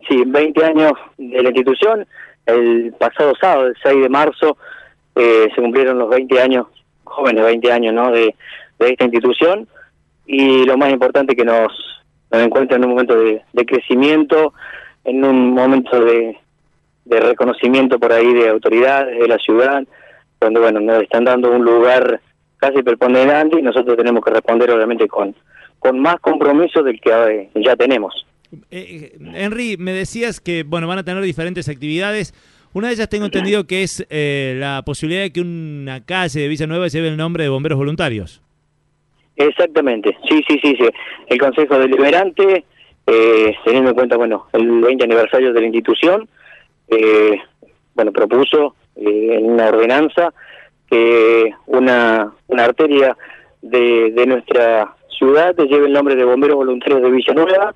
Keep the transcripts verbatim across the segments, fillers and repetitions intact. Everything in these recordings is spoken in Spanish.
sí, veinte años de la institución. El pasado sábado, el seis de marzo, eh, se cumplieron los veinte años, jóvenes veinte años, ¿no?, de, de esta institución. Y lo más importante, que nos, nos encuentra en un momento de, de crecimiento, en un momento de, de reconocimiento por ahí de autoridades de la ciudad, donde, bueno, nos están dando un lugar casi preponderante y nosotros tenemos que responder, obviamente, con, con más compromiso del que eh, ya tenemos. Eh, Henry, me decías que, bueno, van a tener diferentes actividades. Una de ellas tengo entendido que es eh, la posibilidad de que una calle de Villanueva lleve el nombre de Bomberos Voluntarios. Exactamente, sí, sí, sí, sí. El Consejo Deliberante, eh, teniendo en cuenta, bueno, el veinte aniversario de la institución, eh, bueno, propuso eh, en una ordenanza que una, una arteria de, de nuestra ciudad lleve el nombre de Bomberos Voluntarios de Villanueva.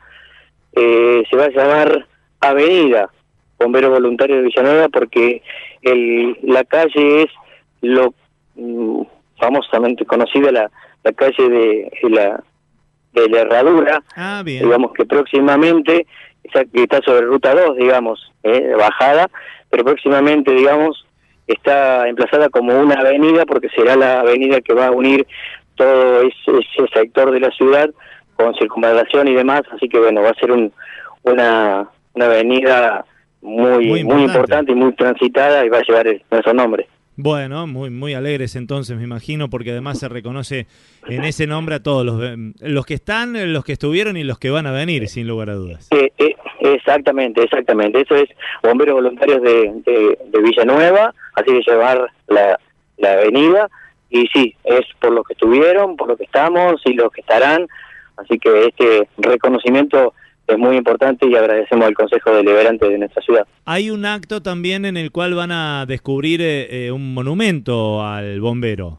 Eh, se va a llamar Avenida Bomberos Voluntarios de Villanueva porque el, la calle es lo mm, famosamente conocida, la, la calle de, de la de la Herradura. Ah, bien. Digamos que próximamente, esa que está sobre Ruta dos, digamos, eh, bajada, pero próximamente, digamos, está emplazada como una avenida porque será la avenida que va a unir todo ese, ese sector de la ciudad con circunvalación y demás, así que bueno, va a ser un, una, una avenida muy, muy, importante. muy importante y muy transitada y va a llevar el, nuestro nombre. Bueno, muy muy alegres entonces, me imagino, porque además se reconoce en ese nombre a todos los, los que están, los que estuvieron y los que van a venir, sin lugar a dudas. Eh, eh, exactamente, exactamente. Eso es Bomberos Voluntarios de, de, de Villanueva, así que llevar la, la avenida, y sí, es por los que estuvieron, por los que estamos y los que estarán. Así que este reconocimiento es muy importante y agradecemos al Consejo Deliberante de nuestra ciudad. Hay un acto también en el cual van a descubrir eh, un monumento al bombero.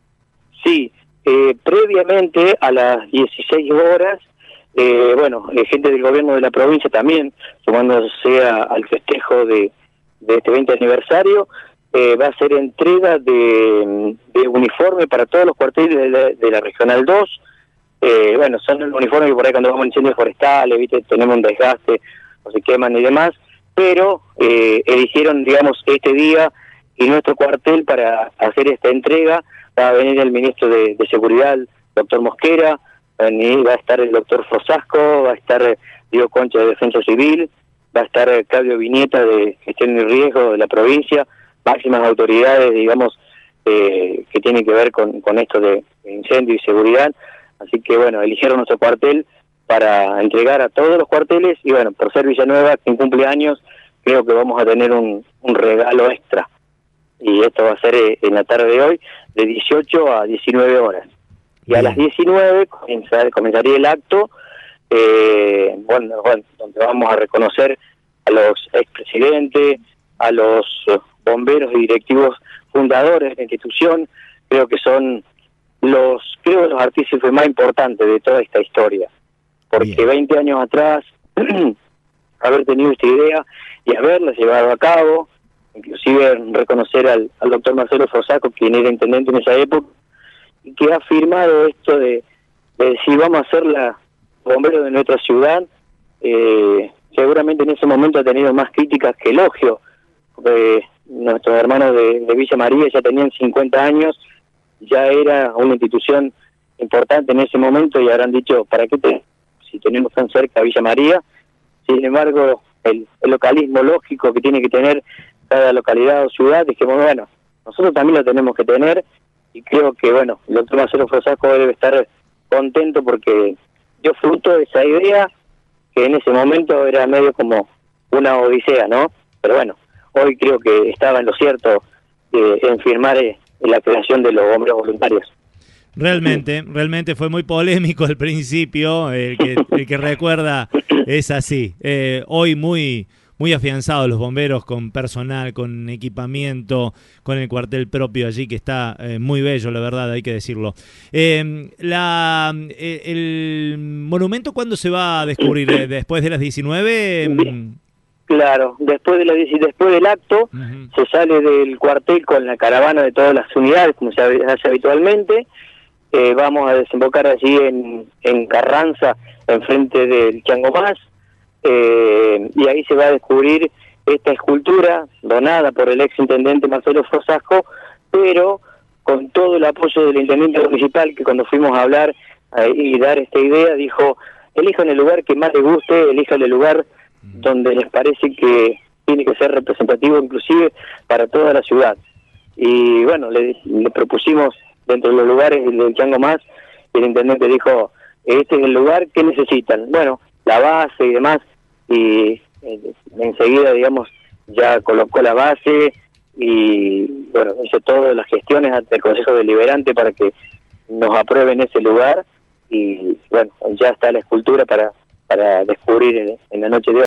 Sí, eh, previamente a las dieciséis horas, eh, bueno, eh, gente del gobierno de la provincia también, sumándose a, al festejo de, de este veinte aniversario, eh, va a ser entrega de, de uniforme para todos los cuarteles de la, de la Regional dos. Eh, bueno, son los uniformes que por ahí cuando vamos a incendios forestales, viste, tenemos un desgaste, o se queman y demás, pero eh, eligieron, digamos, este día y nuestro cuartel para hacer esta entrega. Va a venir el ministro de, de Seguridad, doctor Mosquera, va a, venir, va a estar el doctor Frosasco, va a estar Diego Concha de Defensa Civil, va a estar Claudio Viñeta de Gestión y Riesgo de la provincia, máximas autoridades, digamos, eh, que tienen que ver con, con esto de incendio y seguridad. Así que, bueno, eligieron nuestro cuartel para entregar a todos los cuarteles y, bueno, por ser Villanueva, quien cumple años, creo que vamos a tener un, un regalo extra. Y esto va a ser eh, en la tarde de hoy, de dieciocho a diecinueve horas. Y Bien. A las diecinueve comenzar, comenzaría el acto, eh, bueno, bueno, donde vamos a reconocer a los expresidentes, a los bomberos y directivos fundadores de la institución. Creo que son los creo los artífices más importantes de toda esta historia, porque Bien. veinte años atrás haber tenido esta idea y haberla llevado a cabo, inclusive reconocer al, al doctor Marcelo Frosasco, quien era intendente en esa época, y que ha firmado esto de, de decir vamos a hacer la bomberos de nuestra ciudad. Eh, seguramente en ese momento ha tenido más críticas que elogios, porque nuestros hermanos de, de Villa María ya tenían cincuenta años, ya era una institución importante en ese momento y habrán dicho, ¿para qué te, si tenemos tan cerca a Villa María? Sin embargo, el, el localismo lógico que tiene que tener cada localidad o ciudad, es que, bueno, nosotros también lo tenemos que tener, y creo que, bueno, el doctor Marcelo Frosasco debe estar contento porque dio fruto de esa idea, que en ese momento era medio como una odisea, ¿no? Pero bueno, hoy creo que estaba en lo cierto eh, en firmar eh, la creación de los bomberos voluntarios. Realmente, realmente fue muy polémico al principio, el que, el que recuerda es así. Eh, hoy muy, muy afianzados los bomberos, con personal, con equipamiento, con el cuartel propio allí, que está eh, muy bello, la verdad, hay que decirlo. Eh, la, eh, ¿El monumento cuándo se va a descubrir? Eh, ¿Después de las diecinueve? Claro, después de la después del acto, uh-huh. se sale del cuartel con la caravana de todas las unidades, como se hace habitualmente. Eh, vamos a desembocar allí en, en Carranza, enfrente del Chango Más, eh, y ahí se va a descubrir esta escultura donada por el ex intendente Marcelo Fosasco, pero con todo el apoyo del intendente municipal, que cuando fuimos a hablar eh, y dar esta idea, dijo, elijan el lugar que más les guste, elijan el lugar donde les parece que tiene que ser representativo inclusive para toda la ciudad. Y bueno, le, le propusimos dentro de los lugares del Chango Más, y el intendente dijo, este es el lugar que necesitan. Bueno, la base y demás, y eh, enseguida, digamos, ya colocó la base y, bueno, hizo todas las gestiones ante el Consejo Deliberante para que nos aprueben ese lugar y, bueno, ya está la escultura para, para descubrir en, en la noche de hoy.